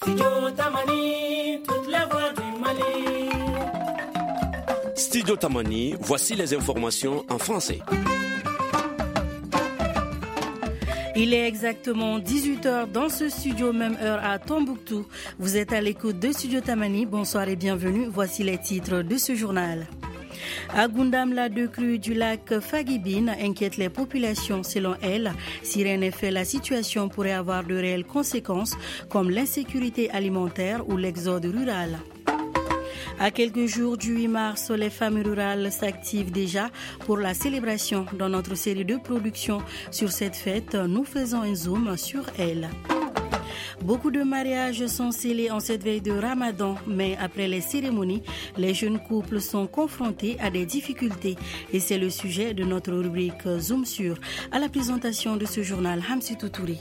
Studio Tamani, voici les informations en français. Il est exactement 18h dans ce studio, même heure à Tombouctou. Vous êtes à l'écoute de Studio Tamani. Bonsoir et bienvenue. Voici les titres de ce journal. À Gundam, la décrue du lac Fagibine inquiète les populations. Selon elle, si rien n'est fait, la situation pourrait avoir de réelles conséquences comme l'insécurité alimentaire ou l'exode rural. À quelques jours du 8 mars, les femmes rurales s'activent déjà pour la célébration. Dans notre série de production sur cette fête, nous faisons un zoom sur elle. Beaucoup de mariages sont scellés en cette veille de Ramadan, mais après les cérémonies, les jeunes couples sont confrontés à des difficultés. Et c'est le sujet de notre rubrique Zoom sur. À la présentation de ce journal, Hamsi Toutouri.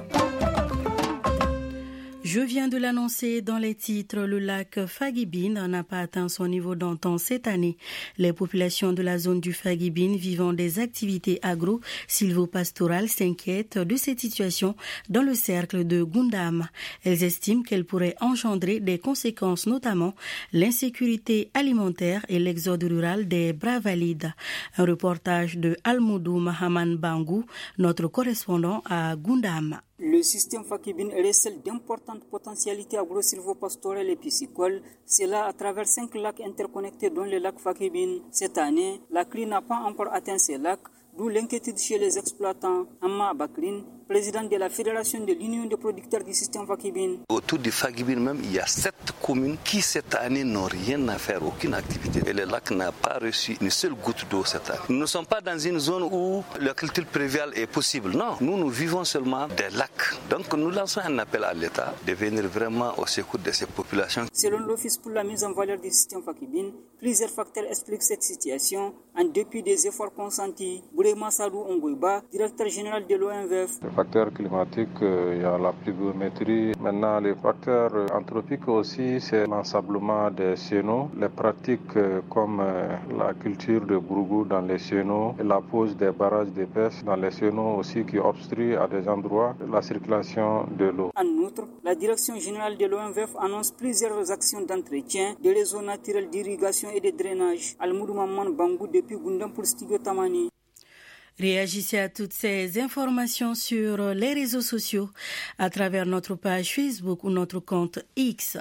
Je viens de l'annoncer dans les titres, le lac Fagibine n'a pas atteint son niveau d'antan cette année. Les populations de la zone du Fagibine vivant des activités agro-sylvopastorales s'inquiètent de cette situation dans le cercle de Gundam. Elles estiment qu'elle pourrait engendrer des conséquences, notamment l'insécurité alimentaire et l'exode rural des Bravalides. Un reportage de Almoudou Mahaman Bangou, notre correspondant à Gundam. Le système Fakibine recèle d'importantes potentialités agro-sylvopastorales et piscicoles, cela à travers 5 lacs interconnectés dont le lac Fakibine. Cette année, la CRI n'a pas encore atteint ces lacs, d'où l'inquiétude chez les exploitants. Amma Bakrine, président de la Fédération de l'Union des producteurs du système Fakibine. Autour du Fakibine même, il y a 7 communes qui cette année n'ont rien à faire, aucune activité. Et le lac n'a pas reçu une seule goutte d'eau cette année. Nous ne sommes pas dans une zone où la culture pluviale est possible. Non, nous vivons seulement des lacs. Donc nous lançons un appel à l'État de venir vraiment au secours de ces populations. Selon l'Office pour la mise en valeur du système Fakibine, plusieurs facteurs expliquent cette situation en dépit des efforts consentis. Bourema Sadou Ongoiba, directeur général de l'OMVF. Les facteurs climatiques, il y a la pluviométrie. Maintenant, les facteurs anthropiques aussi, c'est l'ensablement des cénos, les pratiques comme la culture de bourgou dans les cénos, et la pose des barrages de pêche dans les cénos aussi qui obstruent à des endroits la circulation de l'eau. En outre, la direction générale de l'OMVF annonce plusieurs actions d'entretien des réseaux naturels d'irrigation et de drainage. Almoudou Maman Bangou depuis Gundam pour Studio Tamani. Réagissez à toutes ces informations sur les réseaux sociaux à travers notre page Facebook ou notre compte X.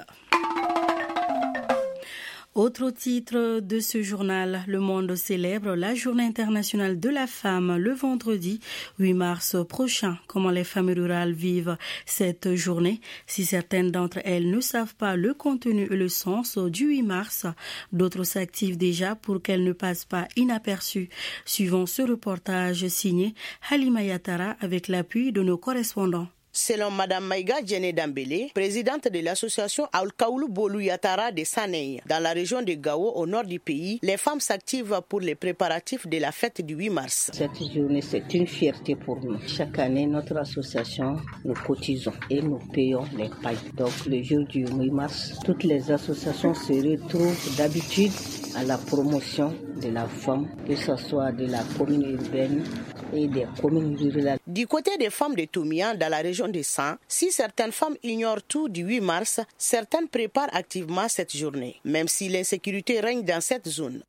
Autre titre de ce journal, le monde célèbre la Journée internationale de la femme le vendredi 8 mars prochain. Comment les femmes rurales vivent cette journée? Si certaines d'entre elles ne savent pas le contenu et le sens du 8 mars, d'autres s'activent déjà pour qu'elle ne passe pas inaperçue. Suivons ce reportage signé Halima Yatara avec l'appui de nos correspondants. Selon Madame Maïga Djene Dambélé, présidente de l'association Aulkaoulou Bolou Yatara de Sanei, dans la région de Gao, au nord du pays, les femmes s'activent pour les préparatifs de la fête du 8 mars. Cette journée, c'est une fierté pour nous. Chaque année, notre association, nous cotisons et nous payons les pailles. Donc, le jour du 8 mars, toutes les associations se retrouvent d'habitude à la promotion de la femme, que ce soit de la commune urbaine et des communes rurales. Du côté des femmes de Toumian, dans la région de San, si certaines femmes ignorent tout du 8 mars, certaines préparent activement cette journée, même si l'insécurité règne dans cette zone.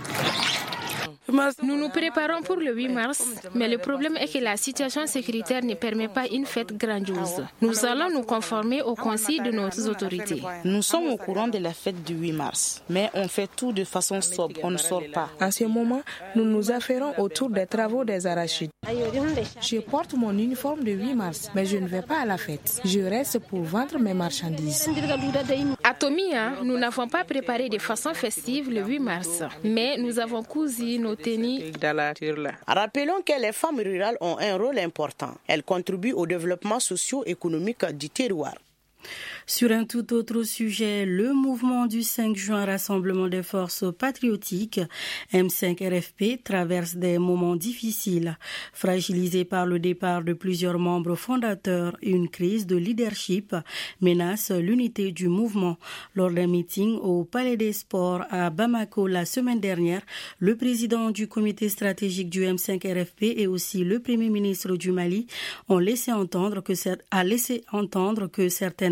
Nous nous préparons pour le 8 mars, mais le problème est que la situation sécuritaire ne permet pas une fête grandiose. Nous allons nous conformer aux consignes de nos autorités. Nous sommes au courant de la fête du 8 mars, mais on fait tout de façon sobre, on ne sort pas. En ce moment, nous nous affairons autour des travaux des arachides. Je porte mon uniforme de 8 mars, mais je ne vais pas à la fête. Je reste pour vendre mes marchandises. À Tomia, nous n'avons pas préparé de façon festive le 8 mars, mais nous avons cousu nos tenues. Rappelons que les femmes rurales ont un rôle important. Elles contribuent au développement socio-économique du terroir. Sur un tout autre sujet, le mouvement du 5 juin, Rassemblement des forces patriotiques, M5-RFP, traverse des moments difficiles. Fragilisé par le départ de plusieurs membres fondateurs, une crise de leadership menace l'unité du mouvement. Lors d'un meeting au Palais des Sports à Bamako la semaine dernière, le président du comité stratégique du M5-RFP et aussi le premier ministre du Mali ont laissé entendre que certaines personnalités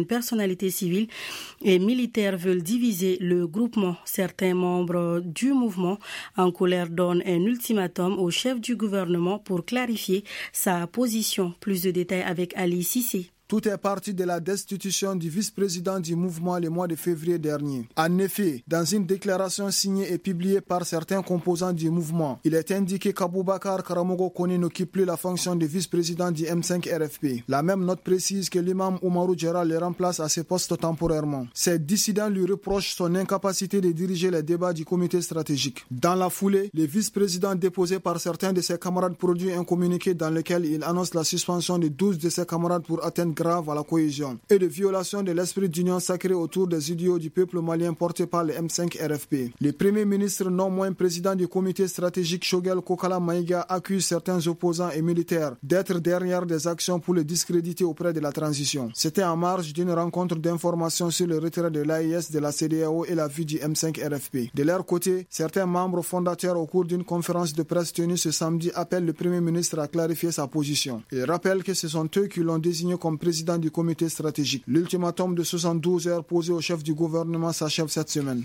personnalités civiles et militaires veulent diviser le groupement. Certains membres du mouvement en colère donnent un ultimatum au chef du gouvernement pour clarifier sa position. Plus de détails avec Ali Cissé. Tout est parti de la destitution du vice-président du mouvement le mois de février dernier. En effet, dans une déclaration signée et publiée par certains composants du mouvement, il est indiqué qu'Aboubacar Karamogo Koné n'occupe plus la fonction de vice-président du M5 RFP. La même note précise que l'imam Oumarou Djera le remplace à ce poste temporairement. Ces dissidents lui reprochent son incapacité de diriger les débats du comité stratégique. Dans la foulée, le vice-président déposé par certains de ses camarades produit un communiqué dans lequel il annonce la suspension de 12 de ses camarades pour atteindre grave à la cohésion et de violation de l'esprit d'union sacrée autour des idéaux du peuple malien porté par le M5 RFP. Le premier ministre, non moins président du comité stratégique Shogel Kokala Maïga, accuse certains opposants et militaires d'être derrière des actions pour le discréditer auprès de la transition. C'était en marge d'une rencontre d'information sur le retrait de l'AIS de la CEDEAO et la vue du M5 RFP. De leur côté, certains membres fondateurs au cours d'une conférence de presse tenue ce samedi appellent le premier ministre à clarifier sa position. Ils rappellent que ce sont eux qui l'ont désigné comme président du comité stratégique. L'ultimatum de 72 heures posé au chef du gouvernement s'achève cette semaine.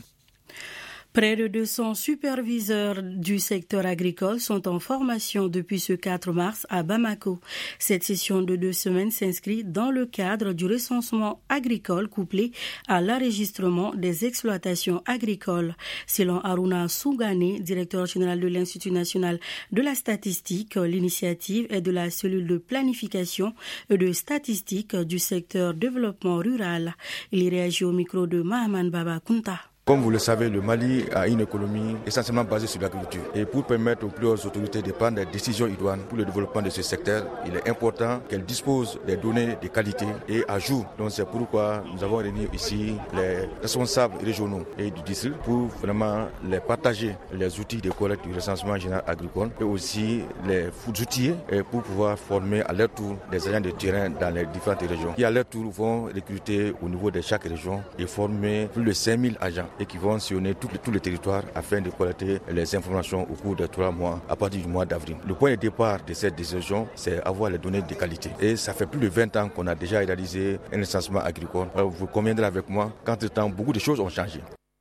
Près de 200 superviseurs du secteur agricole sont en formation depuis ce 4 mars à Bamako. Cette session de 2 semaines s'inscrit dans le cadre du recensement agricole couplé à l'enregistrement des exploitations agricoles. Selon Aruna Sougane, directeur général de l'Institut national de la statistique, l'initiative est de la cellule de planification et de statistique du secteur développement rural. Il réagit au micro de Mahaman Baba Kunta. Comme vous le savez, le Mali a une économie essentiellement basée sur l'agriculture. Et pour permettre aux plus hautes autorités de prendre des décisions idoines pour le développement de ce secteur, il est important qu'elles disposent des données de qualité et à jour. Donc c'est pourquoi nous avons réuni ici les responsables régionaux et du district pour vraiment les partager les outils de collecte du recensement général agricole et aussi les outils pour pouvoir former à leur tour des agents de terrain dans les différentes régions qui à leur tour vont recruter au niveau de chaque région et former plus de 5000 agents et qui vont sillonner tout le territoire afin de collecter les informations au cours de 3 mois à partir du mois d'avril. Le point de départ de cette décision, c'est avoir les données de qualité. Et ça fait plus de 20 ans qu'on a déjà réalisé un recensement agricole. Alors vous conviendrez avec moi qu'entre-temps, beaucoup de choses ont changé.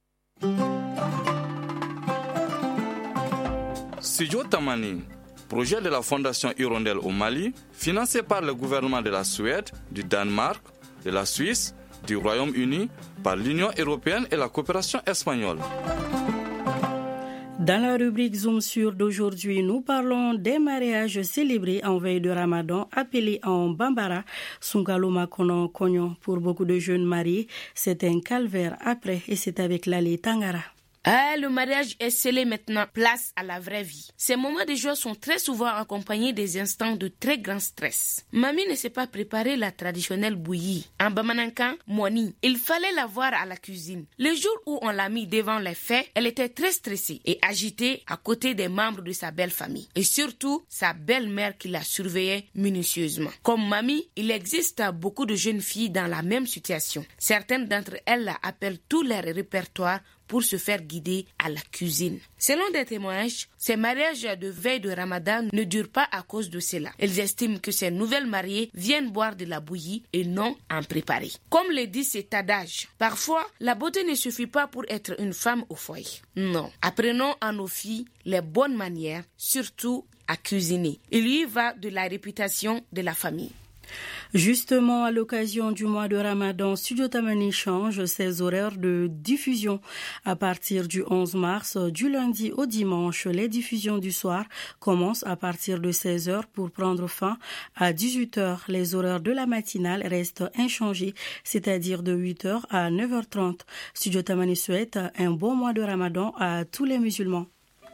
Studio Tamani, projet de la Fondation Hirondelle au Mali, financé par le gouvernement de la Suède, du Danemark, de la Suisse, du Royaume-Uni, par l'Union européenne et la coopération espagnole. Dans la rubrique Zoom sur d'aujourd'hui, nous parlons des mariages célébrés en veille de Ramadan, appelés en Bambara, Sungaloma Kono Konyo. Pour beaucoup de jeunes mariés, c'est un calvaire après et c'est avec l'Ali Tangara. Ah, le mariage est scellé maintenant, place à la vraie vie. Ces moments de joie sont très souvent accompagnés des instants de très grand stress. Mamie ne s'est pas préparé la traditionnelle bouillie. En Bamanankan, Moni, il fallait la voir à la cuisine. Le jour où on l'a mis devant les faits, elle était très stressée et agitée à côté des membres de sa belle famille. Et surtout, sa belle-mère qui la surveillait minutieusement. Comme Mamie, il existe beaucoup de jeunes filles dans la même situation. Certaines d'entre elles appellent tout leur répertoire pour se faire guider à la cuisine. Selon des témoignages, ces mariages de veille de Ramadan ne durent pas à cause de cela. Ils estiment que ces nouvelles mariées viennent boire de la bouillie et non en préparer. Comme le dit cet adage, parfois la beauté ne suffit pas pour être une femme au foyer. Non, apprenons à nos filles les bonnes manières, surtout à cuisiner. Il y va de la réputation de la famille. Justement, à l'occasion du mois de Ramadan, Studio Tamani change ses horaires de diffusion. À partir du 11 mars, du lundi au dimanche, les diffusions du soir commencent à partir de 16h pour prendre fin à 18h. Les horaires de la matinale restent inchangés, c'est-à-dire de 8h à 9h30. Studio Tamani souhaite un bon mois de Ramadan à tous les musulmans.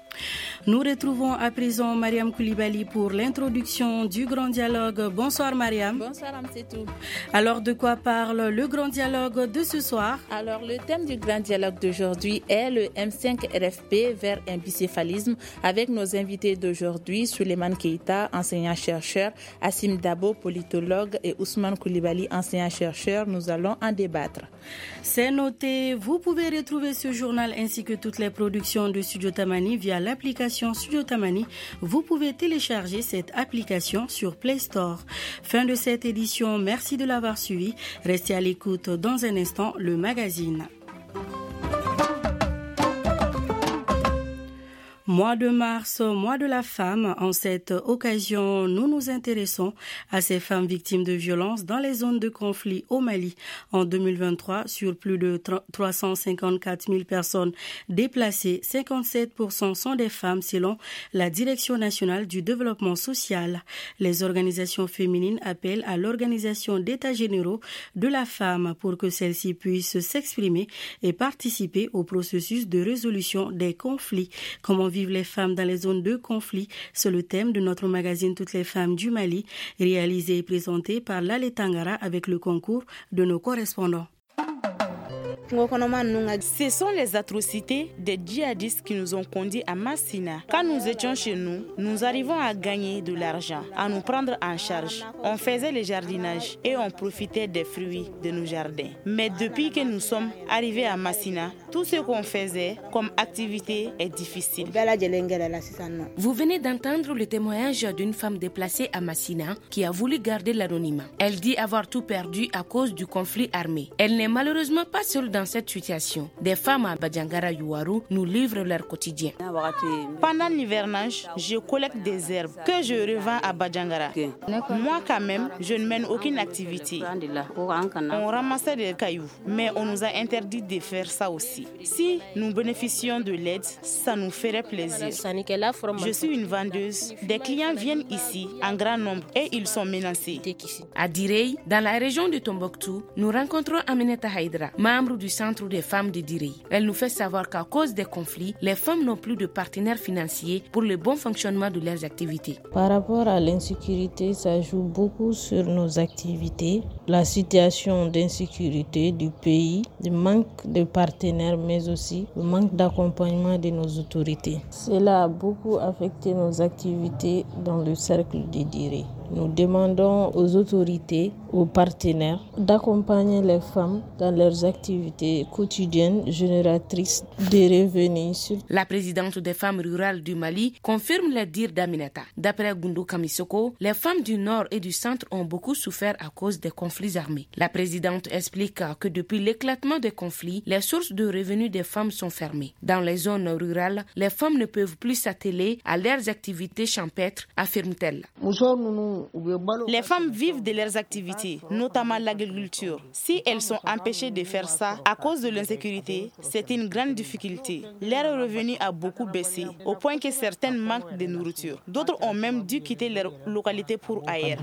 Nous retrouvons à présent Mariam Koulibaly pour l'introduction du Grand Dialogue. Bonsoir Mariam. Bonsoir Amsetou. Alors de quoi parle le Grand Dialogue de ce soir? Alors le thème du Grand Dialogue d'aujourd'hui est le M5 RFP vers un bicéphalisme avec nos invités d'aujourd'hui, Souleymane Keïta, enseignant-chercheur, Assim Dabo, politologue et Ousmane Koulibaly, enseignant-chercheur. Nous allons en débattre. C'est noté. Vous pouvez retrouver ce journal ainsi que toutes les productions de Studio Tamani via via l'application Studio Tamani. Vous pouvez télécharger cette application sur Play Store. Fin de cette édition, merci de l'avoir suivi. Restez à l'écoute dans un instant, le magazine. Mois de mars, mois de la femme. En cette occasion, nous nous intéressons à ces femmes victimes de violences dans les zones de conflit au Mali. En 2023, sur plus de 354 000 personnes déplacées, 57% sont des femmes selon la Direction nationale du développement social. Les organisations féminines appellent à l'organisation d'états généraux de la femme pour que celle-ci puisse s'exprimer et participer au processus de résolution des conflits. Comment vivent les femmes dans les zones de conflit, c'est le thème de notre magazine Toutes les femmes du Mali, réalisé et présenté par Lale Tangara avec le concours de nos correspondants. Ce sont les atrocités des djihadistes qui nous ont conduits à Massina. Quand nous étions chez nous, nous arrivons à gagner de l'argent, à nous prendre en charge. On faisait le jardinage et on profitait des fruits de nos jardins. Mais depuis que nous sommes arrivés à Massina, tout ce qu'on faisait comme activité est difficile. Vous venez d'entendre le témoignage d'une femme déplacée à Massina qui a voulu garder l'anonymat. Elle dit avoir tout perdu à cause du conflit armé. Elle n'est malheureusement pas seule dans cette situation. Des femmes à Badjangara Yuwaru nous livrent leur quotidien. Pendant l'hivernage, je collecte des herbes que je revends à Badjangara. Moi quand même, je ne mène aucune activité. On ramassait des cailloux, mais on nous a interdit de faire ça aussi. Si nous bénéficions de l'aide, ça nous ferait plaisir. Je suis une vendeuse. Des clients viennent ici en grand nombre et ils sont menacés. À Direy, dans la région de Tombouctou, nous rencontrons Aminata Haïdra, membre du Centre des femmes de Direy. Elle nous fait savoir qu'à cause des conflits, les femmes n'ont plus de partenaires financiers pour le bon fonctionnement de leurs activités. Par rapport à l'insécurité, ça joue beaucoup sur nos activités. La situation d'insécurité du pays, le manque de partenaires, mais aussi le manque d'accompagnement de nos autorités. Cela a beaucoup affecté nos activités dans le cercle de Direy. Nous demandons aux autorités, aux partenaires, d'accompagner les femmes dans leurs activités quotidiennes génératrices de revenus. La présidente des femmes rurales du Mali confirme les dires d'Aminata. D'après Goundou Kamisoko, les femmes du nord et du centre ont beaucoup souffert à cause des conflits armés. La présidente explique que depuis l'éclatement des conflits, les sources de revenus des femmes sont fermées. Dans les zones rurales, les femmes ne peuvent plus s'atteler à leurs activités champêtres, affirme-t-elle. Les femmes vivent de leurs activités, notamment l'agriculture. Si elles sont empêchées de faire ça à cause de l'insécurité, c'est une grande difficulté. Leur revenu a beaucoup baissé, au point que certaines manquent de nourriture. D'autres ont même dû quitter leur localité pour ailleurs.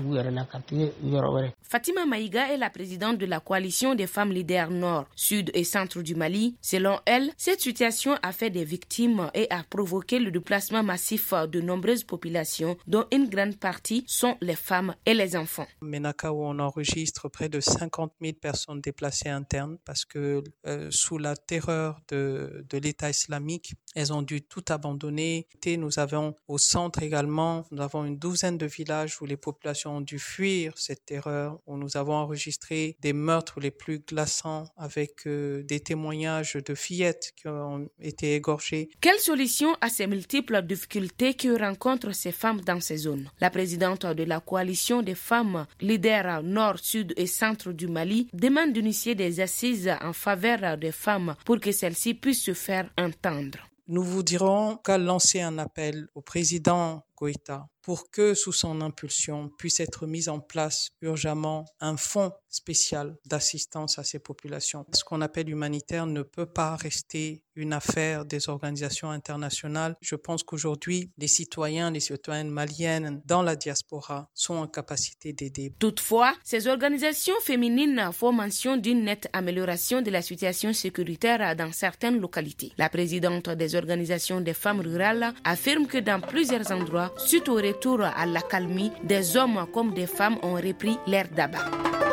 Fatima Maïga est la présidente de la coalition des femmes leaders nord, sud et centre du Mali. Selon elle, cette situation a fait des victimes et a provoqué le déplacement massif de nombreuses populations, dont une grande partie sont les femmes et les enfants. Ménaka, où on enregistre près de 50 000 personnes déplacées internes parce que sous la terreur de l'État islamique, elles ont dû tout abandonner. Nous avons au centre également, nous avons une douzaine de villages où les populations ont dû fuir cette terreur, où nous avons enregistré des meurtres les plus glaçants avec des témoignages de fillettes qui ont été égorgées. Quelle solution à ces multiples difficultés que rencontrent ces femmes dans ces zones? La présidente de la coalition des femmes leaders nord, sud et centre du Mali demande d'initier des assises en faveur des femmes pour que celles-ci puissent se faire entendre. Nous vous dirons qu'à lancer un appel au président Goïta pour que, sous son impulsion, puisse être mis en place urgemment un fonds spécial d'assistance à ces populations. Ce qu'on appelle humanitaire ne peut pas rester une affaire des organisations internationales. Je pense qu'aujourd'hui, les citoyennes maliennes dans la diaspora sont en capacité d'aider. Toutefois, ces organisations féminines font mention d'une nette amélioration de la situation sécuritaire dans certaines localités. La présidente des organisations des femmes rurales affirme que dans plusieurs endroits, suite au retour à l'accalmie, des hommes comme des femmes ont repris l'air d'abat.